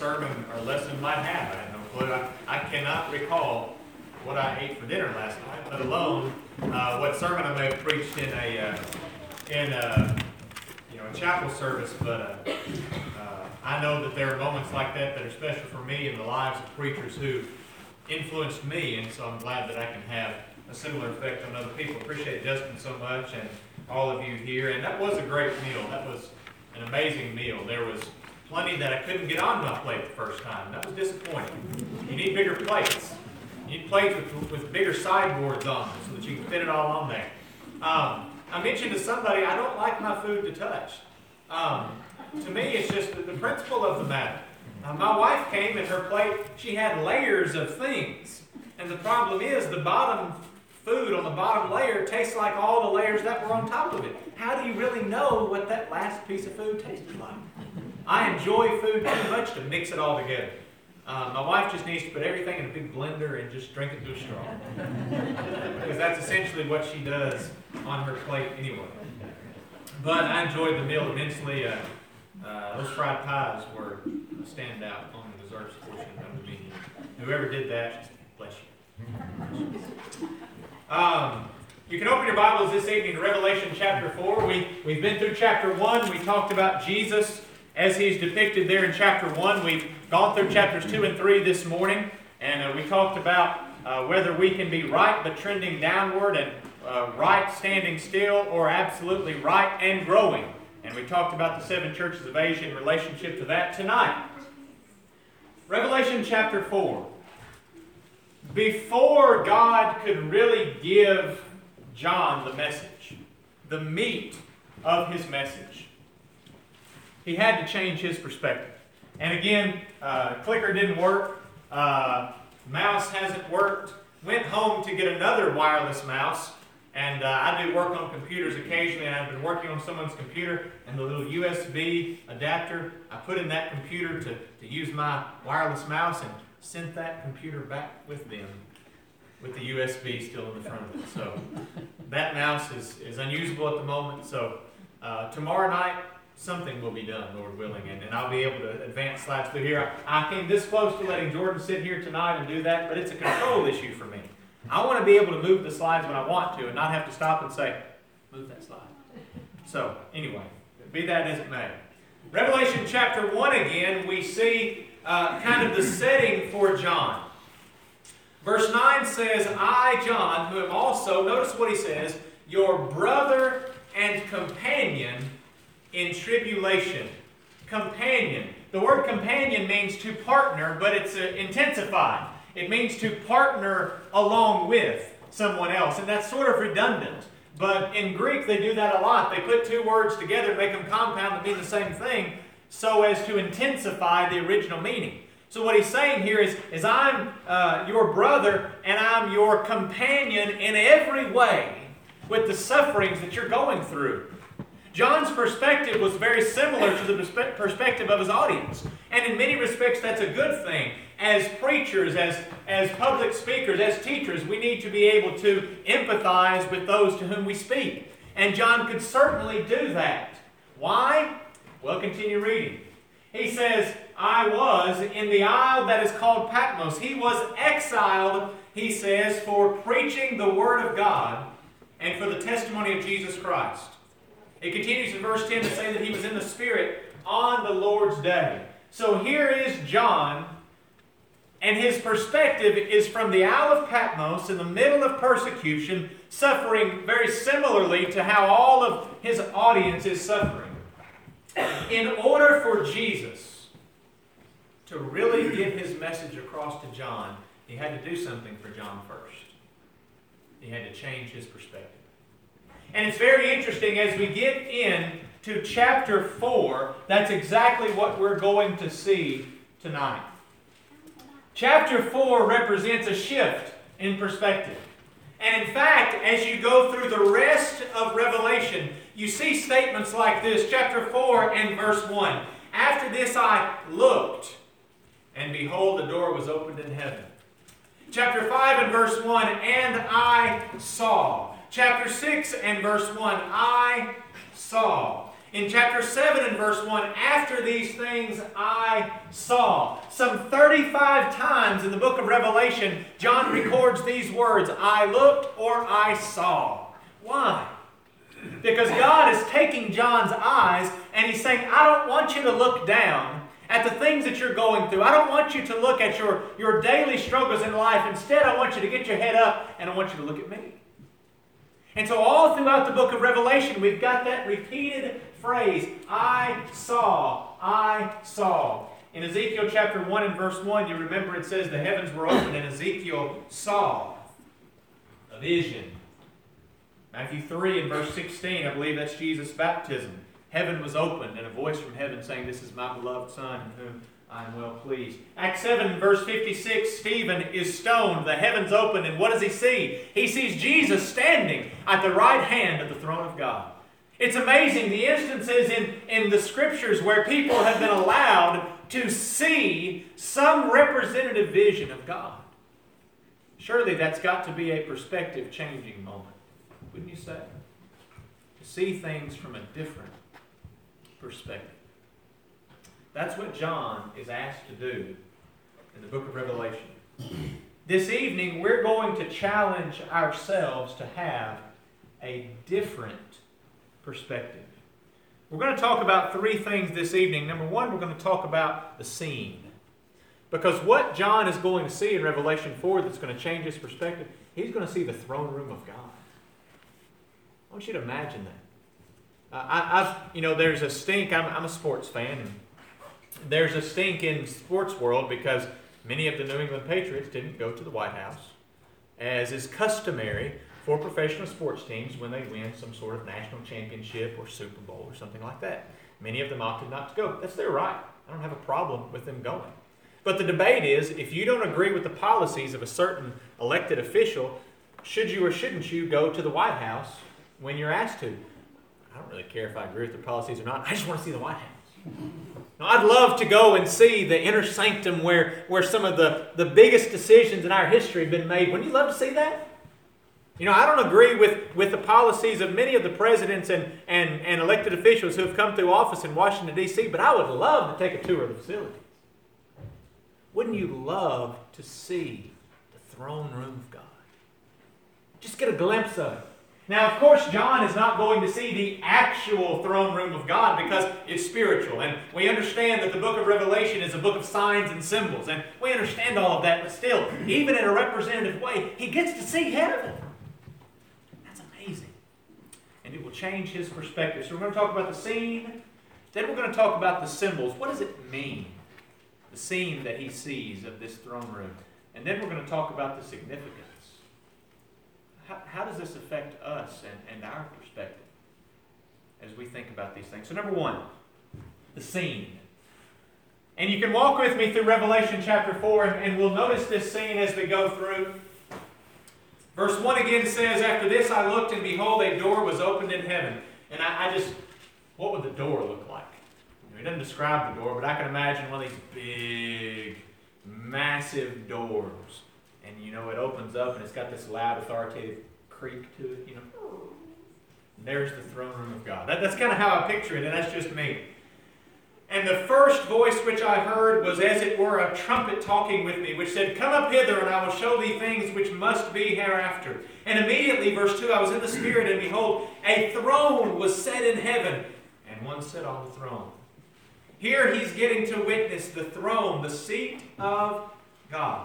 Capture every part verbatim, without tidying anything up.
sermon or lesson might have. I have no clue. I, I cannot recall what I ate for dinner last night, let alone uh, what sermon I may have preached in a uh, in a, you know a chapel service. But uh, uh, I know that there are moments like that that are special for me in the lives of preachers who influenced me, and so I'm glad that I can have a similar effect on other people. Appreciate Justin so much and all of you here. And that was a great meal. That was an amazing meal. There was plenty that I couldn't get on my plate the first time. That was disappointing. You need bigger plates. You need plates with, with bigger sideboards on them so that you can fit it all on there. Um, I mentioned to somebody, I don't like my food to touch. Um, to me, it's just the, the principle of the matter. Uh, my wife came and her plate, she had layers of things. And the problem is the bottom food on the bottom layer tastes like all the layers that were on top of it. How do you really know what that last piece of food tasted like? I enjoy food too much to mix it all together. Uh, my wife just needs to put everything in a big blender and just drink it to a straw. Because that's essentially what she does on her plate anyway. But I enjoyed the meal immensely. Uh, uh, those fried pies were a standout on the desserts portion of the menu. Whoever did that, bless you. Um, you can open your Bibles this evening to Revelation chapter four. We, we've been through chapter one. We talked about Jesus as he's depicted there in chapter one. We've gone through chapters two and three this morning. And uh, we talked about uh, whether we can be right but trending downward, and uh, right standing still, or absolutely right and growing. And we talked about the seven churches of Asia in relationship to that tonight. Revelation chapter four. Before God could really give John the message, the meat of his message, he had to change his perspective. And again, uh, clicker didn't work, uh, mouse hasn't worked, went home to get another wireless mouse, and uh, I do work on computers occasionally, and I've been working on someone's computer, and the little U S B adapter I put in that computer to, to use my wireless mouse, and sent that computer back with them with the U S B still in the front of it. So that mouse is, is unusable at the moment. So uh, tomorrow night, something will be done, Lord willing, and, and I'll be able to advance slides through here. I, I came this close to letting Jordan sit here tonight and do that, but it's a control issue for me. I want to be able to move the slides when I want to and not have to stop and say, move that slide. So anyway, be that as it may. Revelation chapter one again, we see uh, kind of the setting for John. Verse nine says, I, John, who am also, notice what he says, your brother and companion in tribulation. Companion. The word companion means to partner, but it's uh, intensified. It means to partner along with someone else, and that's sort of redundant. But in Greek, they do that a lot. They put two words together and make them compound to mean the same thing so as to intensify the original meaning. So what he's saying here is, is I'm uh, your brother and I'm your companion in every way with the sufferings that you're going through. John's perspective was very similar to the perspe- perspective of his audience. And in many respects, that's a good thing. As preachers, as, as public speakers, as teachers, we need to be able to empathize with those to whom we speak. And John could certainly do that. Why? Well, continue reading. He says, I was in the isle that is called Patmos. He was exiled, he says, for preaching the Word of God and for the testimony of Jesus Christ. It continues in verse ten to say that he was in the Spirit on the Lord's day. So here is John, and his perspective is from the Isle of Patmos in the middle of persecution, suffering very similarly to how all of his audience is suffering. In order for Jesus to really get his message across to John, he had to do something for John first. He had to change his perspective. And it's very interesting as we get into chapter four, that's exactly what we're going to see tonight. Chapter four represents a shift in perspective. And in fact, as you go through the rest of Revelation, you see statements like this, chapter four and verse one. After this I looked, and behold, the door was opened in heaven. Chapter five and verse one, and I saw. Chapter six and verse one, I saw. In chapter seven and verse one, after these things I saw. Some thirty-five times in the book of Revelation, John records these words, I looked or I saw. Why? Because God is taking John's eyes and He's saying, I don't want you to look down at the things that you're going through. I don't want you to look at your, your daily struggles in life. Instead, I want you to get your head up and I want you to look at me. And so all throughout the book of Revelation, we've got that repeated phrase, I saw, I saw. In Ezekiel chapter one and verse one, you remember it says the heavens were open and Ezekiel saw a vision. Matthew three and verse sixteen, I believe that's Jesus' baptism. Heaven was opened and a voice from heaven saying, this is my beloved Son in whom I am well pleased. Acts seven verse fifty-six, Stephen is stoned. The heavens opened and what does he see? He sees Jesus standing at the right hand of the throne of God. It's amazing the instances in, in the Scriptures where people have been allowed to see some representative vision of God. Surely that's got to be a perspective-changing moment, wouldn't you say? To see things from a different perspective. That's what John is asked to do in the book of Revelation. This evening, we're going to challenge ourselves to have a different perspective. We're going to talk about three things this evening. Number one, we're going to talk about the scene. Because what John is going to see in Revelation four that's going to change his perspective, he's going to see the throne room of God. I want you to imagine that. Uh, I, I've, you know, there's a stink. I'm, I'm a sports fan, and there's a stink in sports world because many of the New England Patriots didn't go to the White House, as is customary for professional sports teams when they win some sort of national championship or Super Bowl or something like that. Many of them opted not to go. That's their right. I don't have a problem with them going. But the debate is, if you don't agree with the policies of a certain elected official, should you or shouldn't you go to the White House when you're asked to? I don't really care if I agree with the policies or not. I just want to see the White House. Now, I'd love to go and see the inner sanctum where, where some of the, the biggest decisions in our history have been made. Wouldn't you love to see that? You know, I don't agree with, with the policies of many of the presidents and, and, and elected officials who have come through office in Washington, D C, but I would love to take a tour of the facilities. Wouldn't you love to see the throne room of God? Just get a glimpse of it. Now, of course, John is not going to see the actual throne room of God because it's spiritual. And we understand that the book of Revelation is a book of signs and symbols. And we understand all of that, but still, even in a representative way, he gets to see heaven. That's amazing. And it will change his perspective. So we're going to talk about the scene. Then we're going to talk about the symbols. What does it mean? The scene that he sees of this throne room. And then we're going to talk about the significance. How, how does this affect us and, and our perspective as we think about these things? So number one, the scene. And you can walk with me through Revelation chapter four, and, and we'll notice this scene as we go through. Verse one again says, after this I looked, and behold, a door was opened in heaven. And I, I just, what would the door look like? It doesn't describe the door, but I can imagine one of these big, massive doors. And, you know, it opens up and it's got this loud, authoritative creak to it, you know. And there's the throne room of God. That, that's kind of how I picture it, and that's just me. And the first voice which I heard was as it were a trumpet talking with me, which said, come up hither, and I will show thee things which must be hereafter. And immediately, verse two, I was in the Spirit, and behold, a throne was set in heaven, and one sat on the throne. Here he's getting to witness the throne, the seat of God.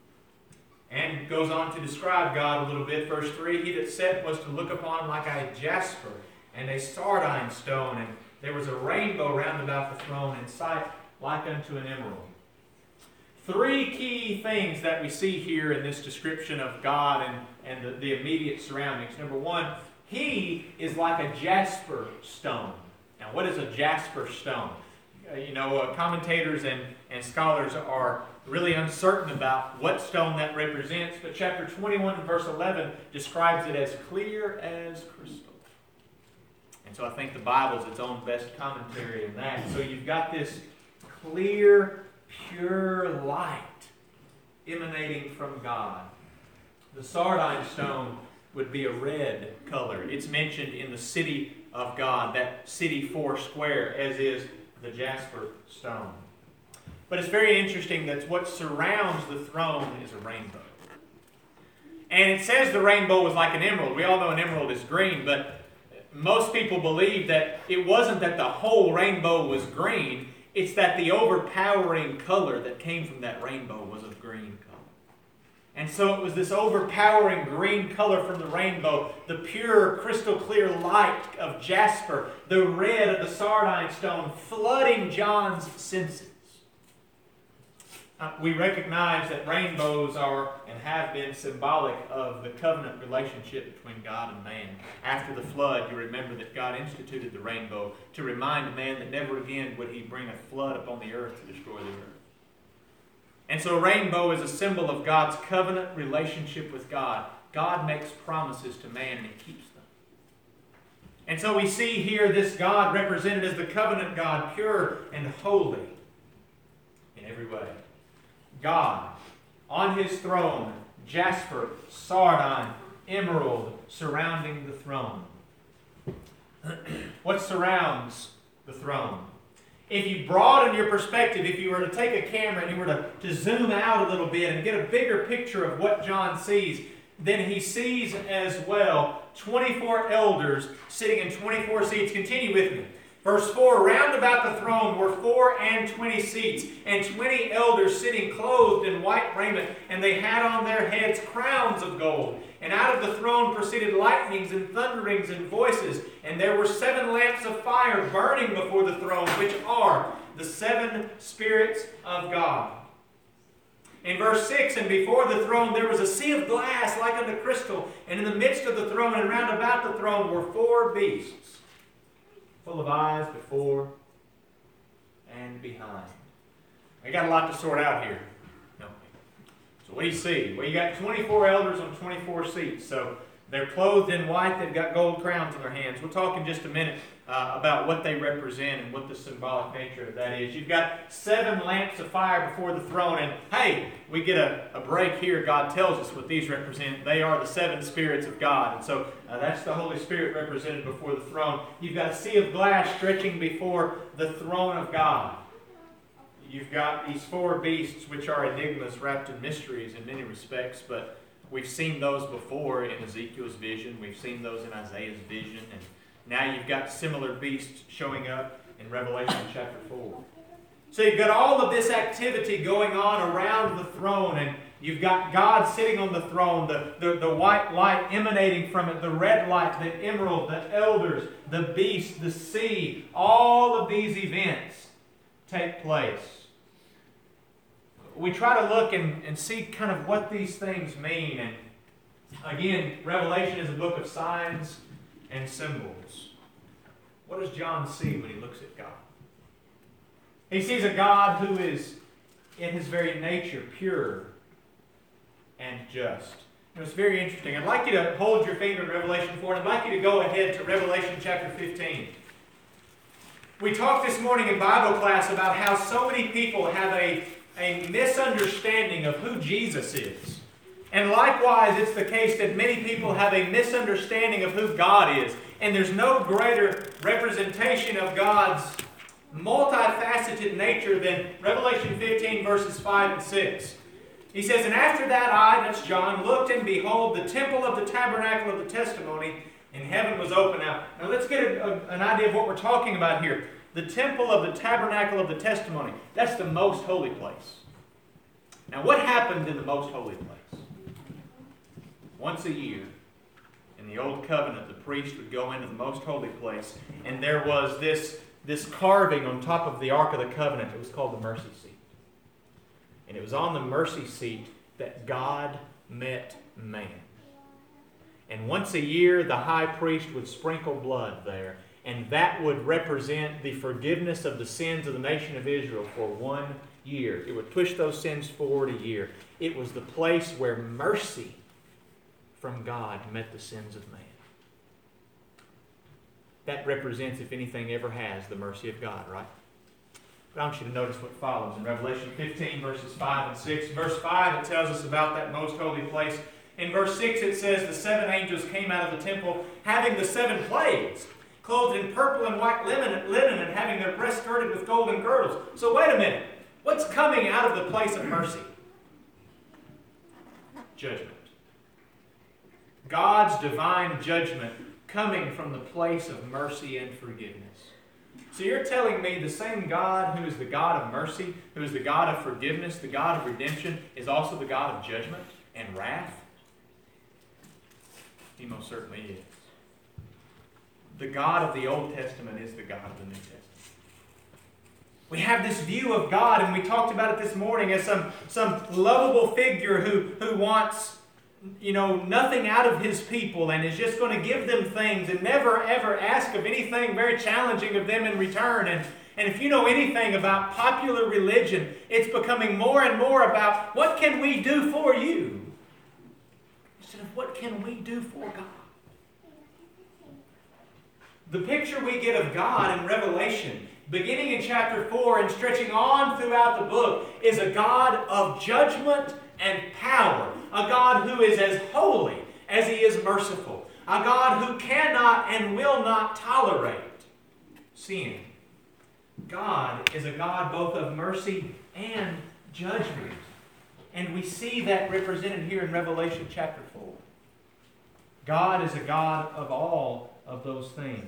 And goes on to describe God a little bit. Verse three, he that sat was to look upon like a jasper and a sardine stone, and there was a rainbow round about the throne, in sight like unto an emerald. Three key things that we see here in this description of God and, and the, the immediate surroundings. Number one, he is like a jasper stone. Now, what is a jasper stone? Uh, you know, uh, commentators and, and scholars are really uncertain about what stone that represents, but chapter twenty-one and verse eleven describes it as clear as crystal. And so I think the Bible is its own best commentary in that. So you've got this clear, pure light emanating from God. The sardine stone would be a red color. It's mentioned in the city of God, that city four square, as is the jasper stone. But it's very interesting that what surrounds the throne is a rainbow. And it says the rainbow was like an emerald. We all know an emerald is green, but most people believe that it wasn't that the whole rainbow was green, it's that the overpowering color that came from that rainbow was of green color. And so it was this overpowering green color from the rainbow, the pure, crystal clear light of jasper, the red of the sardine stone, flooding John's senses. Uh, we recognize that rainbows are and have been symbolic of the covenant relationship between God and man. After the flood, you remember that God instituted the rainbow to remind man that never again would he bring a flood upon the earth to destroy the earth. And so a rainbow is a symbol of God's covenant relationship with God. God makes promises to man and he keeps them. And so we see here this God represented as the covenant God, pure and holy in every way. God, on his throne, jasper, sardine, emerald, surrounding the throne. What surrounds the throne? If you broaden your perspective, if you were to take a camera and you were to, to zoom out a little bit and get a bigger picture of what John sees, then he sees as well twenty-four elders sitting in twenty-four seats. Continue with me. Verse four, round about the throne were four and twenty seats, and twenty elders sitting clothed in white raiment, and they had on their heads crowns of gold. And out of the throne proceeded lightnings and thunderings and voices, and there were seven lamps of fire burning before the throne, which are the seven spirits of God. In verse six, and before the throne there was a sea of glass like unto crystal, and in the midst of the throne and round about the throne were four beasts, full of eyes before and behind. I got a lot to sort out here. No. So what do you see? Well, you got twenty-four elders on twenty-four seats. So they're clothed in white. They've got gold crowns on their hands. We'll talk in just a minute uh, about what they represent and what the symbolic nature of that is. You've got seven lamps of fire before the throne. And hey, we get a, a break here. God tells us what these represent. They are the seven spirits of God. And so uh, that's the Holy Spirit represented before the throne. You've got a sea of glass stretching before the throne of God. You've got these four beasts, which are enigmas wrapped in mysteries in many respects, but we've seen those before in Ezekiel's vision. We've seen those in Isaiah's vision. And now you've got similar beasts showing up in Revelation chapter four. So you've got all of this activity going on around the throne, and you've got God sitting on the throne, the, the, the white light emanating from it, the red light, the emerald, the elders, the beast, the sea. All of these events take place. We try to look and, and see kind of what these things mean. And again, Revelation is a book of signs and symbols. What does John see when he looks at God? He sees a God who is in his very nature pure and just. It was very interesting. I'd like you to hold your finger in Revelation four, and I'd like you to go ahead to Revelation chapter fifteen. We talked this morning in Bible class about how so many people have a a misunderstanding of who Jesus is. And likewise, it's the case that many people have a misunderstanding of who God is. And there's no greater representation of God's multifaceted nature than Revelation fifteen, verses five and six. He says, and after that I, that's John, looked, and behold, the temple of the tabernacle of the testimony in heaven was open. Now, now let's get a, a, an idea of what we're talking about here. The temple of the tabernacle of the testimony. That's the most holy place. Now, what happened in the most holy place? Once a year, in the Old Covenant, the priest would go into the most holy place, and there was this, this carving on top of the Ark of the Covenant. It was called the mercy seat. And it was on the mercy seat that God met man. And once a year, the high priest would sprinkle blood there. And that would represent the forgiveness of the sins of the nation of Israel for one year. It would push those sins forward a year. It was the place where mercy from God met the sins of man. That represents, if anything ever has, the mercy of God, right? But I want you to notice what follows in Revelation fifteen, verses five and six. Verse five, it tells us about that most holy place. In verse six, it says, the seven angels came out of the temple having the seven plagues, clothed in purple and white linen, linen and having their breasts girded with golden girdles. So wait a minute. What's coming out of the place of mercy? Judgment. God's divine judgment coming from the place of mercy and forgiveness. So you're telling me the same God who is the God of mercy, who is the God of forgiveness, the God of redemption, is also the God of judgment and wrath? He most certainly is. The God of the Old Testament is the God of the New Testament. We have this view of God, and we talked about it this morning, as some, some lovable figure who, who wants, you know, nothing out of His people and is just going to give them things and never ever ask of anything very challenging of them in return. And, and if you know anything about popular religion, it's becoming more and more about what can we do for you instead of what can we do for God. The picture we get of God in Revelation, beginning in chapter four and stretching on throughout the book, is a God of judgment and power. A God who is as holy as He is merciful. A God who cannot and will not tolerate sin. God is a God both of mercy and judgment. And we see that represented here in Revelation chapter four. God is a God of all of those things.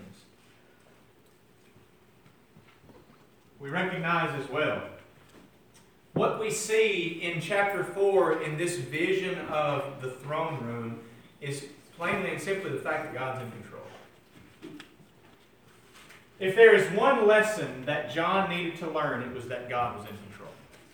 We recognize as well what we see in chapter four in this vision of the throne room is plainly and simply the fact that God's in control. If there is one lesson that John needed to learn, it was that God was in control.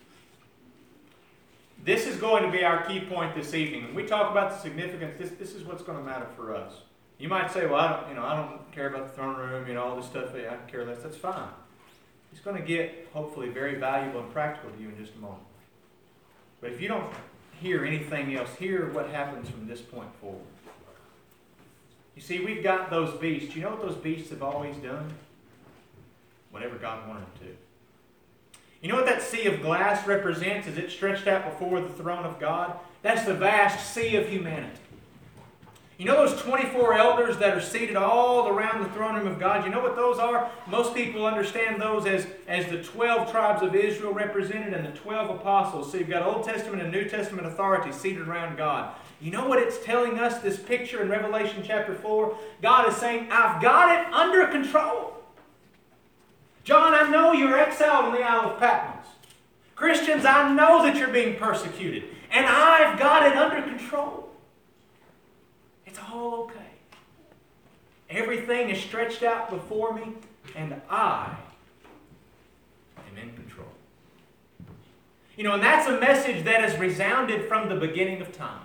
This is going to be our key point this evening. When we talk about the significance, this, this is what's going to matter for us. You might say, well, I don't, you know, I don't care about the throne room, you know, all this stuff, I can care less. That's fine. It's going to get, hopefully, very valuable and practical to you in just a moment. But if you don't hear anything else, hear what happens from this point forward. You see, we've got those beasts. You know what those beasts have always done? Whatever God wanted them to. You know what that sea of glass represents as it stretched out before the throne of God? That's the vast sea of humanity. You know those twenty-four elders that are seated all around the throne room of God? You know what those are? Most people understand those as, as the twelve tribes of Israel represented and the twelve apostles. So you've got Old Testament and New Testament authorities seated around God. You know what it's telling us, this picture in Revelation chapter four? God is saying, I've got it under control. John, I know you're exiled in the Isle of Patmos. Christians, I know that you're being persecuted. And I've got it under control. It's all okay. Everything is stretched out before me, and I am in control. You know, and that's a message that has resounded from the beginning of time.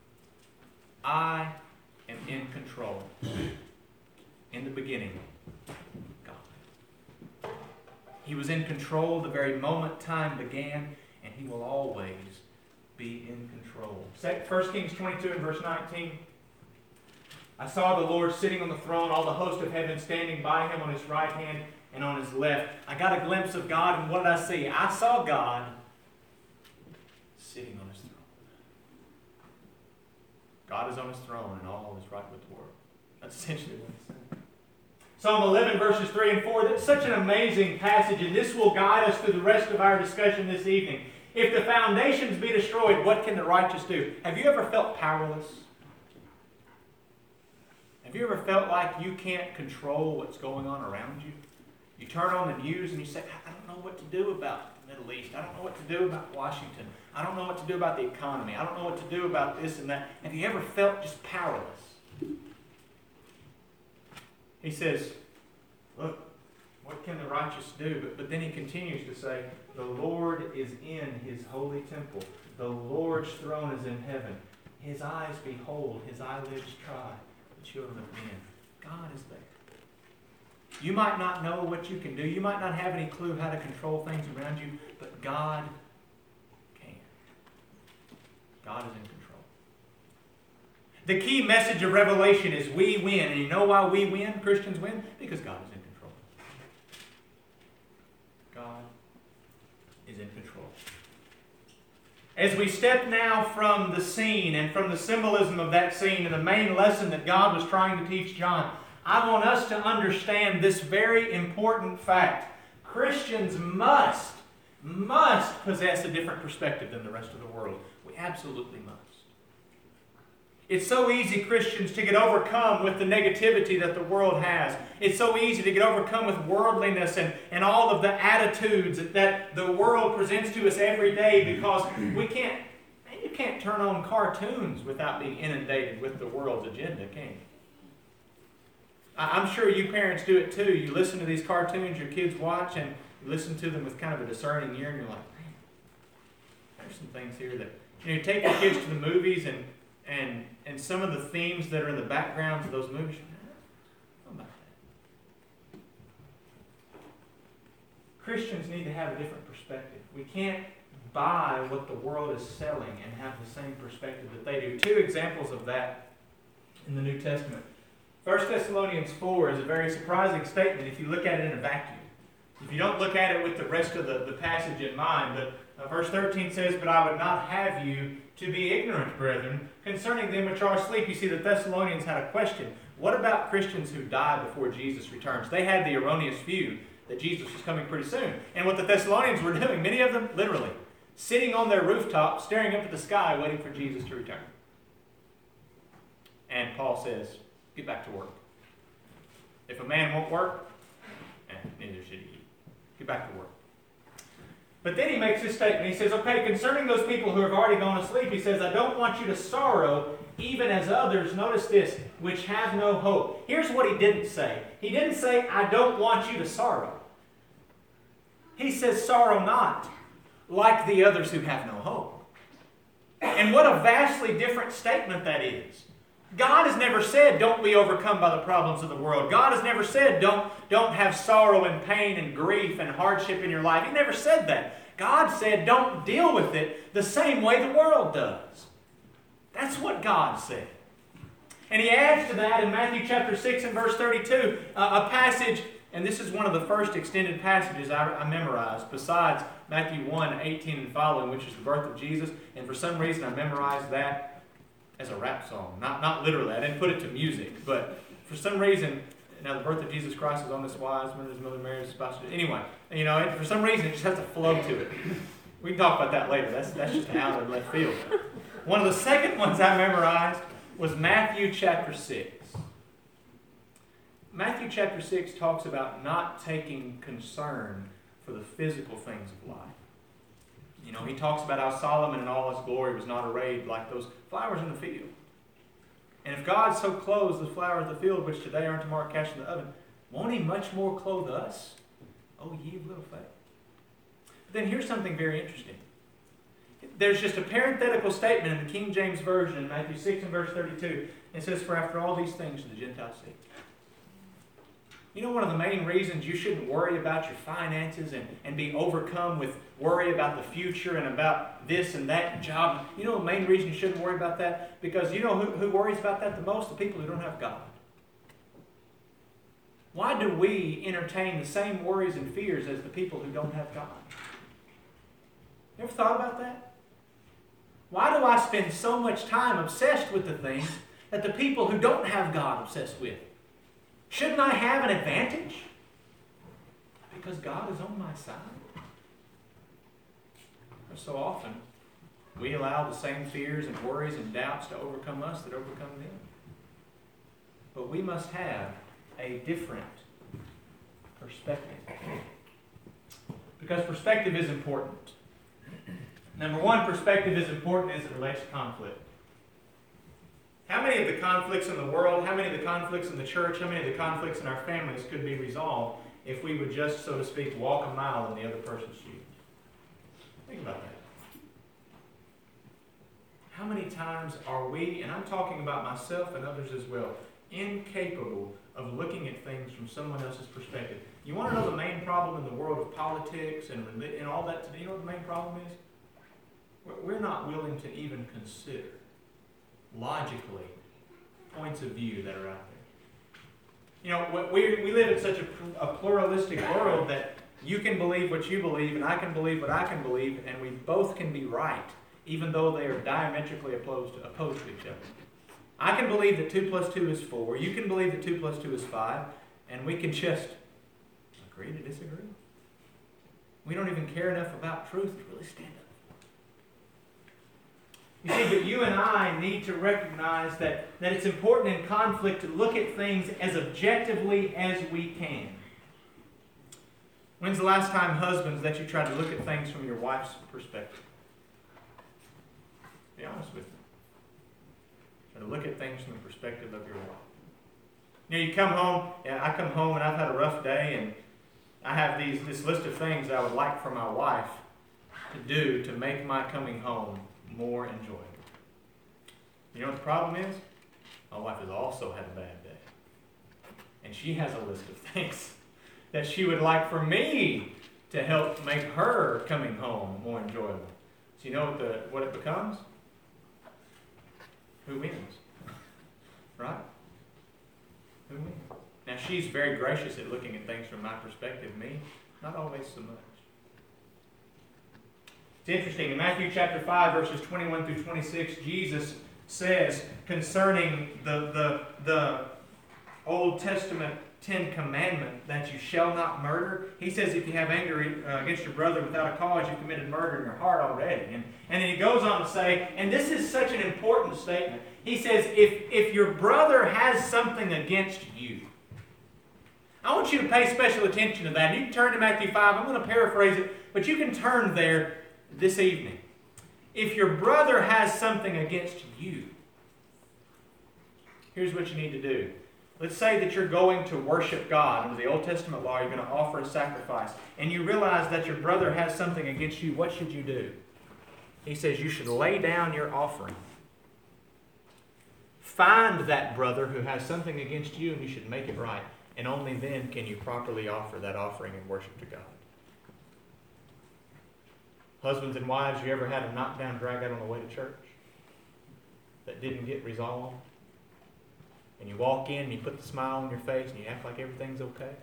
I am in control. In the beginning, God. He was in control the very moment time began, and He will always be in control. First Kings twenty-two and verse nineteen. I saw the Lord sitting on the throne, all the host of heaven standing by Him on His right hand and on His left. I got a glimpse of God, and what did I see? I saw God sitting on His throne. God is on His throne, and all is right with the world. That's essentially what He's saying. Psalm eleven, verses three and four. That's such an amazing passage, and this will guide us through the rest of our discussion this evening. If the foundations be destroyed, what can the righteous do? Have you ever felt powerless? Have you ever felt like you can't control what's going on around you? You turn on the news and you say, I don't know what to do about the Middle East. I don't know what to do about Washington. I don't know what to do about the economy. I don't know what to do about this and that. Have you ever felt just powerless? He says, look, what can the righteous do? But, but then he continues to say, the Lord is in His holy temple. The Lord's throne is in heaven. His eyes behold, His eyelids try. Children of men. God is there. You might not know what you can do. You might not have any clue how to control things around you, but God can. God is in control. The key message of Revelation is we win. And you know why we win, Christians win? Because God is in control. God is in control. As we step now from the scene and from the symbolism of that scene and the main lesson that God was trying to teach John, I want us to understand this very important fact. Christians must, must possess a different perspective than the rest of the world. We absolutely must. It's so easy, Christians, to get overcome with the negativity that the world has. It's so easy to get overcome with worldliness and, and all of the attitudes that the world presents to us every day, because we can't, man, you can't turn on cartoons without being inundated with the world's agenda, can you? I'm sure you parents do it too. You listen to these cartoons your kids watch, and you listen to them with kind of a discerning ear, and you're like, man, there's some things here that, you know, you take your kids to the movies, and and and some of the themes that are in the backgrounds of those movies, you're like, I don't know about that. Christians need to have a different perspective. We can't buy what the world is selling and have the same perspective that they do. Two examples of that in the New Testament. First Thessalonians four is a very surprising statement if you look at it in a vacuum. If you don't look at it with the rest of the, the passage in mind. But uh, verse thirteen says, "But I would not have you to be ignorant, brethren, concerning them which are asleep." You see, the Thessalonians had a question. What about Christians who die before Jesus returns? They had the erroneous view that Jesus was coming pretty soon. And what the Thessalonians were doing, many of them, literally, sitting on their rooftop, staring up at the sky, waiting for Jesus to return. And Paul says, get back to work. If a man won't work, eh, neither should he. Get back to work. But then he makes this statement. He says, okay, concerning those people who have already gone asleep, he says, I don't want you to sorrow even as others, notice this, which have no hope. Here's what he didn't say. He didn't say, I don't want you to sorrow. He says, sorrow not, like the others who have no hope. And what a vastly different statement that is. God has never said, don't be overcome by the problems of the world. God has never said, don't, don't have sorrow and pain and grief and hardship in your life. He never said that. God said, don't deal with it the same way the world does. That's what God said. And he adds to that in Matthew chapter six and verse thirty-two, uh, a passage, and this is one of the first extended passages I, I memorized, besides Matthew one, eighteen and following, which is the birth of Jesus. And for some reason I memorized that as a rap song. Not, not literally. I didn't put it to music. But for some reason, now the birth of Jesus Christ is on this wise, when his mother Mary is supposed to. Anyway, you know, it, for some reason it just has a flow to it. We can talk about that later. That's, that's just out of left field. One of the second ones I memorized was Matthew chapter six. Matthew chapter six talks about not taking concern for the physical things of life. You know, he talks about how Solomon in all his glory was not arrayed like those flowers in the field. And if God so clothes the flowers of the field, which today are and tomorrow cast in the oven, won't he much more clothe us? Oh, ye of little faith. But then here's something very interesting. There's just a parenthetical statement in the King James Version in Matthew six and verse thirty-two. It says, for after all these things the Gentiles seek. You know, one of the main reasons you shouldn't worry about your finances and, and be overcome with worry about the future and about this and that job. You know the main reason you shouldn't worry about that? Because you know who, who worries about that the most? The people who don't have God. Why do we entertain the same worries and fears as the people who don't have God? You ever thought about that? Why do I spend so much time obsessed with the things that the people who don't have God obsessed with? Shouldn't I have an advantage? Because God is on my side. But so often, we allow the same fears and worries and doubts to overcome us that overcome them. But we must have a different perspective. Because perspective is important. Number one, perspective is important as it relates to conflict. How many of the conflicts in the world, how many of the conflicts in the church, how many of the conflicts in our families could be resolved if we would just, so to speak, walk a mile in the other person's shoes? Think about that. How many times are we, and I'm talking about myself and others as well, incapable of looking at things from someone else's perspective? You want to know the main problem in the world of politics and, and all that today? You know what the main problem is? We're not willing to even consider logically points of view that are out there. You know, we, we live in such a, a pluralistic world that you can believe what you believe and I can believe what I can believe, and we both can be right, even though they are diametrically opposed to, opposed to each other. I can believe that two plus two is four. You can believe that two plus two is five. And we can just agree to disagree. We don't even care enough about truth to really stand up. You see, but you and I need to recognize that, that it's important in conflict to look at things as objectively as we can. When's the last time, husbands, that you tried to look at things from your wife's perspective? Be honest with me. Try to look at things from the perspective of your wife. You know, you come home, yeah, I come home and I've had a rough day, and I have these this list of things I would like for my wife to do to make my coming home more enjoyable. You know what the problem is? My wife has also had a bad day. And she has a list of things that she would like for me to help make her coming home more enjoyable. So you know what the what it becomes? Who wins? Right? Who wins? Now she's very gracious at looking at things from my perspective. Me, not always so much. It's interesting. In Matthew chapter five, verses twenty-one through twenty-six, Jesus says concerning the, the, the Old Testament Ten Commandment that you shall not murder. He says if you have anger uh, against your brother without a cause, you've committed murder in your heart already. And, and then he goes on to say, and this is such an important statement, he says, if, if your brother has something against you, I want you to pay special attention to that. You can turn to Matthew five. I'm going to paraphrase it, but you can turn there this evening. If your brother has something against you, here's what you need to do. Let's say that you're going to worship God. Under the Old Testament law, you're going to offer a sacrifice. And you realize that your brother has something against you. What should you do? He says you should lay down your offering. Find that brother who has something against you, and you should make it right. And only then can you properly offer that offering and worship to God. Husbands and wives, you ever had a knockdown, drag out on the way to church that didn't get resolved? And you walk in and you put the smile on your face and you act like everything's okay?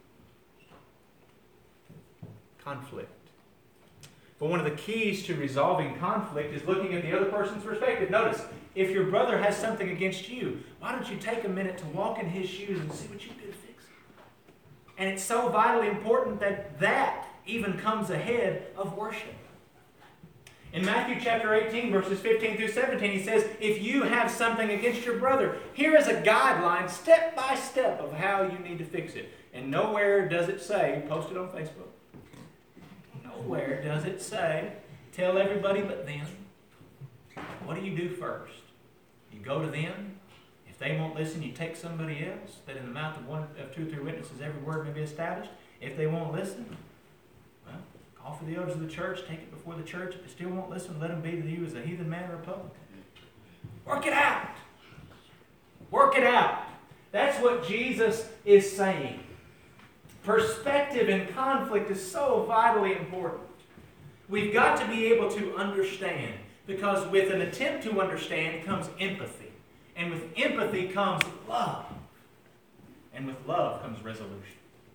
Conflict. But one of the keys to resolving conflict is looking at the other person's perspective. Notice, if your brother has something against you, why don't you take a minute to walk in his shoes and see what you can do to fix it? And it's so vitally important that that even comes ahead of worship. In Matthew chapter eighteen, verses fifteen through seventeen, he says, if you have something against your brother, here is a guideline, step by step, of how you need to fix it. And nowhere does it say, post it on Facebook, nowhere does it say, tell everybody but them. What do you do first? You go to them. If they won't listen, you take somebody else, that in the mouth of one of two or three witnesses every word may be established. If they won't listen, well, call for the elders of the church, take it before the church. If they still won't listen, let them be to you as a heathen man or a publican. Work it out. Work it out. That's what Jesus is saying. Perspective in conflict is so vitally important. We've got to be able to understand, because with an attempt to understand comes empathy. And with empathy comes love. And with love comes resolution.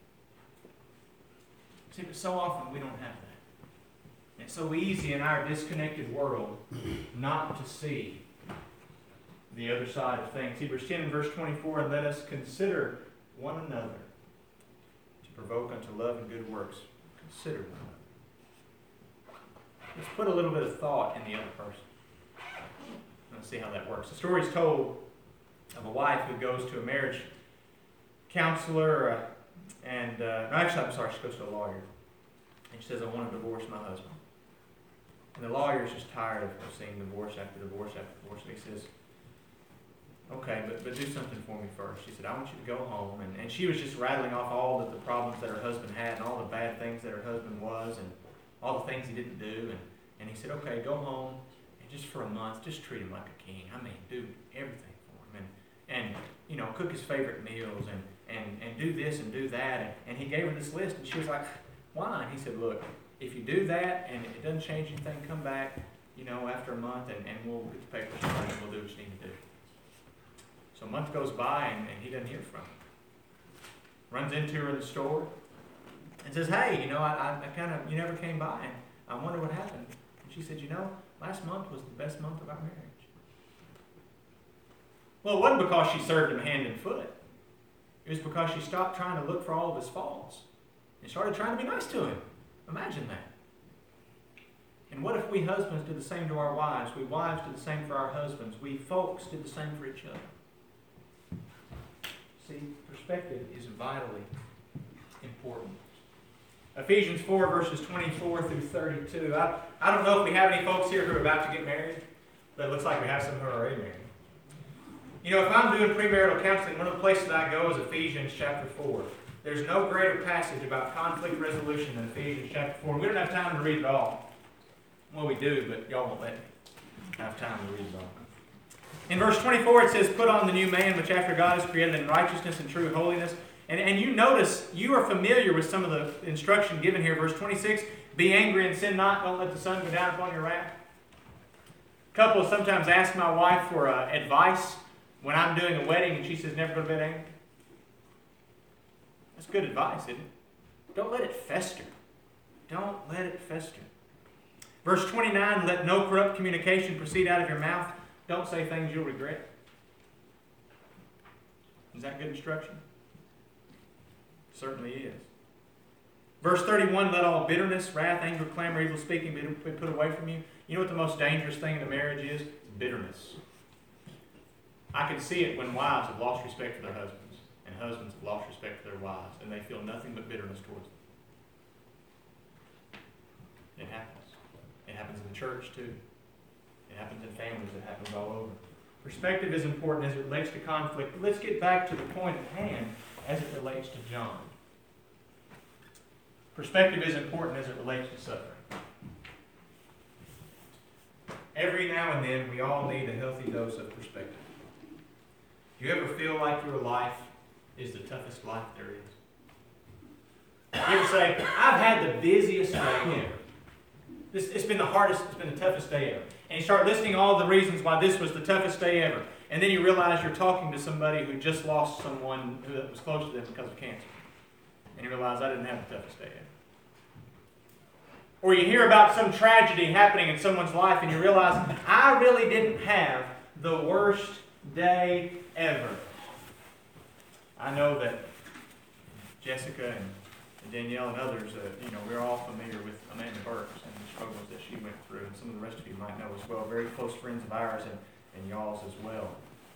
See, but so often we don't have that. It's so easy in our disconnected world not to see the other side of things. Hebrews ten and verse twenty-four, and let us consider one another to provoke unto love and good works. Consider one another. Let's put a little bit of thought in the other person. Let's see how that works. The story is told of a wife who goes to a marriage counselor, uh, and uh, no, actually, I'm sorry, she goes to a lawyer, and she says, "I want to divorce my husband." And the lawyer is just tired of, of seeing divorce after divorce after divorce, and he says, "Okay, but, but do something for me first." She said, "I want you to go home." And, and she was just rattling off all of the problems that her husband had and all the bad things that her husband was and all the things he didn't do. And, and he said, "Okay, go home and just for a month, just treat him like a king. I mean, do everything for him. And, and you know, cook his favorite meals and, and, and do this and do that." And, and he gave her this list, and she was like, "Why?" And he said, "Look, if you do that and it doesn't change anything, come back, you know, after a month and, and we'll get the papers signed and we'll do what you need to do." So a month goes by and, and he doesn't hear from her. Runs into her in the store and says, "Hey, you know, I, I, I kind of, you never came by and I wonder what happened." And she said, "You know, last month was the best month of our marriage." Well, it wasn't because she served him hand and foot. It was because she stopped trying to look for all of his faults and started trying to be nice to him. Imagine that. And what if we husbands did the same to our wives? We wives did the same for our husbands. We folks did the same for each other. See, perspective is vitally important. Ephesians four, verses twenty-four through thirty-two. I, I don't know if we have any folks here who are about to get married, but it looks like we have some who are already married. You know, if I'm doing premarital counseling, one of the places I go is Ephesians chapter four. There's no greater passage about conflict resolution than Ephesians chapter four. We don't have time to read it all. Well, we do, but y'all won't let me have time to read it all. In verse twenty-four, it says, "Put on the new man, which after God is created in righteousness and true holiness." And, and you notice, you are familiar with some of the instruction given here. Verse twenty-six, "Be angry and sin not. Don't let the sun go down upon your wrath." Couples sometimes ask my wife for uh, advice when I'm doing a wedding, and she says, "Never go to bed angry." That's good advice, isn't it? Don't let it fester. Don't let it fester. Verse twenty-nine, "Let no corrupt communication proceed out of your mouth." Don't say things you'll regret. Is that good instruction? Certainly is. Verse thirty-one, "Let all bitterness, wrath, anger, clamor, evil speaking be put away from you." You know what the most dangerous thing in a marriage is? Bitterness. I can see it when wives have lost respect for their husbands, and husbands have lost respect for their wives, and they feel nothing but bitterness towards them. It happens. It happens in the church too. It happens in families. It happens all over. Perspective is important as it relates to conflict. But let's get back to the point at hand as it relates to John. Perspective is important as it relates to suffering. Every now and then, we all need a healthy dose of perspective. Do you ever feel like your life is the toughest life there is? You ever say, "I've had the busiest day ever. This, it's been the hardest, it's been the toughest day ever." And you start listing all the reasons why this was the toughest day ever. And then you realize you're talking to somebody who just lost someone who was close to them because of cancer. And you realize, I didn't have the toughest day ever. Or you hear about some tragedy happening in someone's life and you realize, I really didn't have the worst day ever. I know that Jessica and Danielle and others, uh, you know, we're all familiar with Amanda Burks and the struggles that she went through, and some of the rest of you might know as well. Very close friends of ours and, and y'all's as well.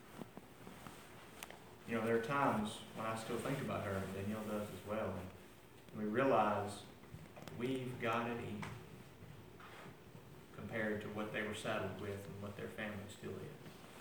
You know, there are times when I still think about her, and Danielle does as well, and we realize we've got it easy compared to what they were saddled with and what their family still is.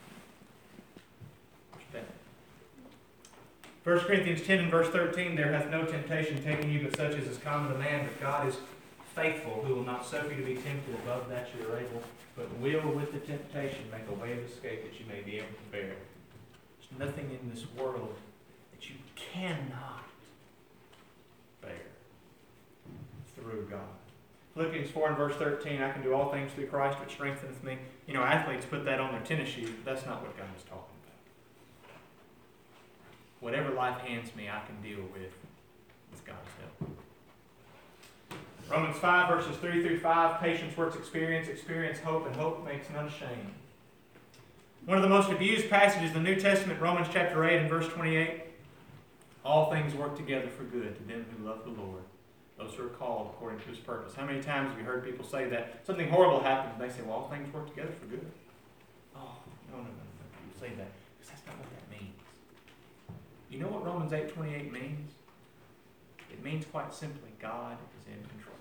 Respect. First Corinthians ten and verse thirteen, "There hath no temptation taken you but such as is common to man, but God is faithful, who will not suffer you to be tempted above that you are able, but will with the temptation make a way of escape that you may be able to bear." There's nothing in this world that you cannot bear through God. Philippians four and verse thirteen, "I can do all things through Christ which strengtheneth me." You know, athletes put that on their tennis shoes, but that's not what God is talking about. Whatever life hands me, I can deal with with God's help. Romans five, verses three through five, "Patience works experience, experience hope, and hope makes none ashamed." One of the most abused passages in the New Testament, Romans chapter eight and verse twenty-eight, "All things work together for good to them who love the Lord, those who are called according to His purpose." How many times have you heard people say that? Something horrible happens, and they say, "Well, all things work together for good." Oh, no, no, no, no. People say that because that's not what that means. You know what Romans eight twenty-eight means? It means quite simply, God is in control.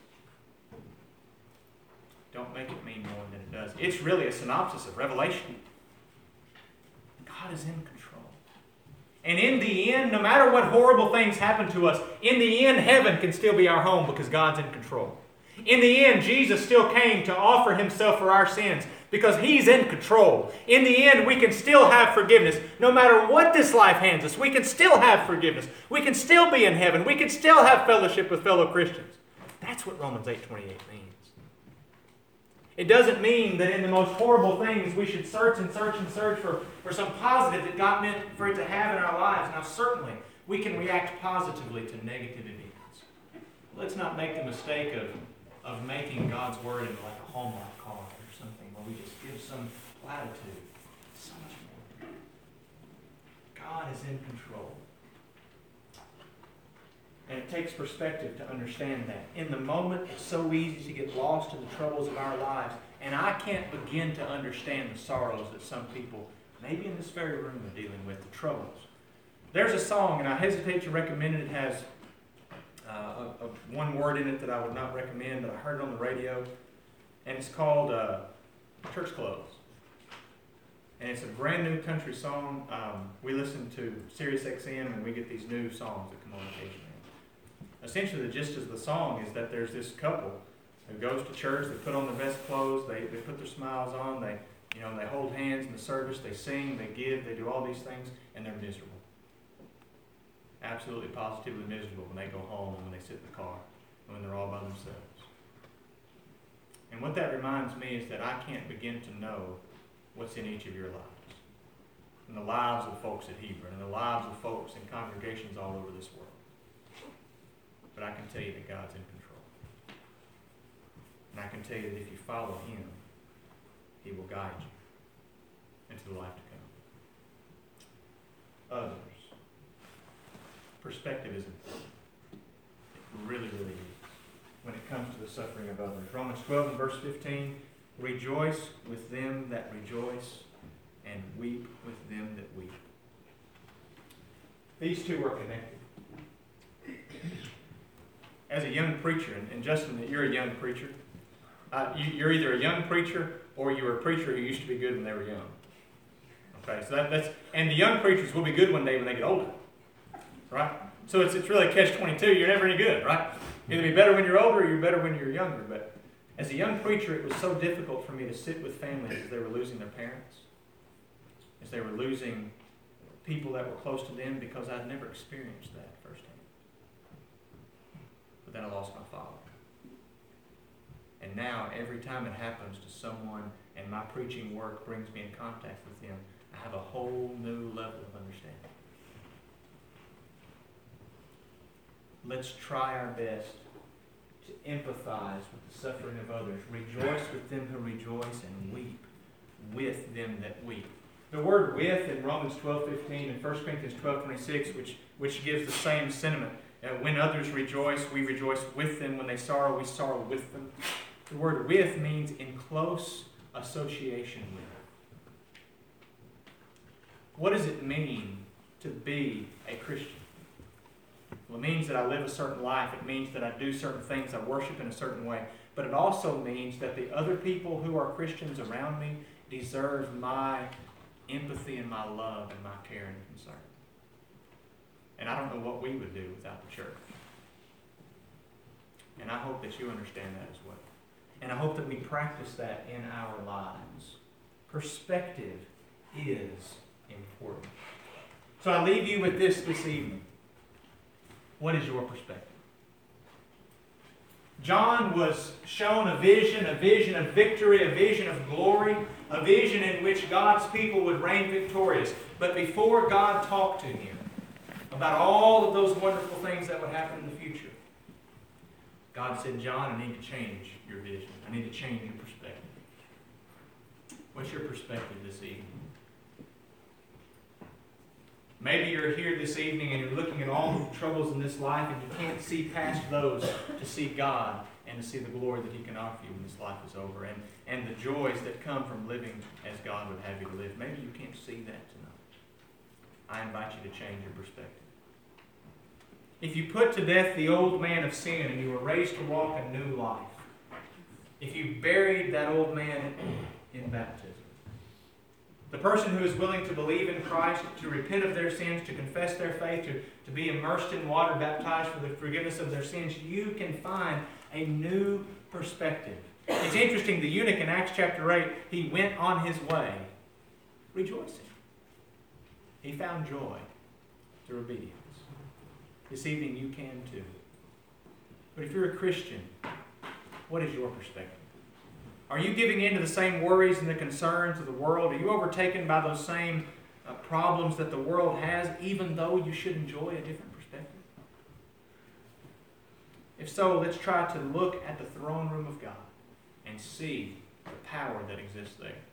Don't make it mean more than it does. It's really a synopsis of Revelation. God is in control. And in the end, no matter what horrible things happen to us, in the end, heaven can still be our home because God's in control. In the end, Jesus still came to offer Himself for our sins because He's in control. In the end, we can still have forgiveness. No matter what this life hands us, we can still have forgiveness. We can still be in heaven. We can still have fellowship with fellow Christians. That's what Romans eight twenty-eight means. It doesn't mean that in the most horrible things we should search and search and search for, for some positive that God meant for it to have in our lives. Now certainly, we can react positively to negative events. Let's not make the mistake of, of making God's Word into like a Hallmark card or something where we just give some platitude. It's so much more. God is in control. And it takes perspective to understand that. In the moment, it's so easy to get lost in the troubles of our lives. And I can't begin to understand the sorrows that some people, maybe in this very room, are dealing with, the troubles. There's a song, and I hesitate to recommend it. It has uh, a, a one word in it that I would not recommend, but I heard it on the radio. And it's called uh, Church Clothes. And it's a brand new country song. Um, we listen to Sirius X M, and we get these new songs that come on occasionally. Essentially, the gist of the song is that there's this couple who goes to church. They put on their best clothes. They, they put their smiles on. They, you know, they hold hands in the service. They sing. They give. They do all these things, and they're miserable. Absolutely, positively miserable when they go home and when they sit in the car and when they're all by themselves. And what that reminds me is that I can't begin to know what's in each of your lives, and the lives of folks at Hebron, and the lives of folks in congregations all over this world. But I can tell you that God's in control. And I can tell you that if you follow Him, He will guide you into the life to come. Others. Perspective is important. It really, really is when it comes to the suffering of others. Romans twelve and verse fifteen, rejoice with them that rejoice, and weep with them that weep. These two are connected. As a young preacher, and, and Justin, you're a young preacher. Uh, you, you're either a young preacher or you're a preacher who used to be good when they were young. Okay, so that, that's and the young preachers will be good one day when they get older, right? So it's it's really a catch twenty-two. You're never any good, right? You'll either be better when you're older or you're better when you're younger. But as a young preacher, it was so difficult for me to sit with families as they were losing their parents, as they were losing people that were close to them, because I'd never experienced that firsthand. But then I lost my father. And now, every time it happens to someone and my preaching work brings me in contact with them, I have a whole new level of understanding. Let's try our best to empathize with the suffering of others. Rejoice with them who rejoice, and weep with them that weep. The word with in Romans twelve fifteen and First Corinthians twelve twenty-six, which, which gives the same sentiment. Uh, when others rejoice, we rejoice with them. When they sorrow, we sorrow with them. The word with means in close association with. What does it mean to be a Christian? Well, it means that I live a certain life. It means that I do certain things. I worship in a certain way. But it also means that the other people who are Christians around me deserve my empathy and my love and my care and concern. And I don't know what we would do without the church. And I hope that you understand that as well. And I hope that we practice that in our lives. Perspective is important. So I leave you with this this evening. What is your perspective? John was shown a vision, a vision of victory, a vision of glory, a vision in which God's people would reign victorious. But before God talked to him about all of those wonderful things that would happen in the future, God said, John, I need to change your vision. I need to change your perspective. What's your perspective this evening? Maybe you're here this evening and you're looking at all the troubles in this life and you can't see past those to see God and to see the glory that He can offer you when this life is over, and, and the joys that come from living as God would have you to live. Maybe you can't see that tonight. I invite you to change your perspective. If you put to death the old man of sin and you were raised to walk a new life, if you buried that old man in baptism, the person who is willing to believe in Christ, to repent of their sins, to confess their faith, to, to be immersed in water, baptized for the forgiveness of their sins, you can find a new perspective. It's interesting, the eunuch in Acts chapter eight, he went on his way rejoicing. He found joy through obedience. This evening you can too. But if you're a Christian, what is your perspective? Are you giving in to the same worries and the concerns of the world? Are you overtaken by those same uh, problems that the world has, even though you should enjoy a different perspective? If so, let's try to look at the throne room of God and see the power that exists there.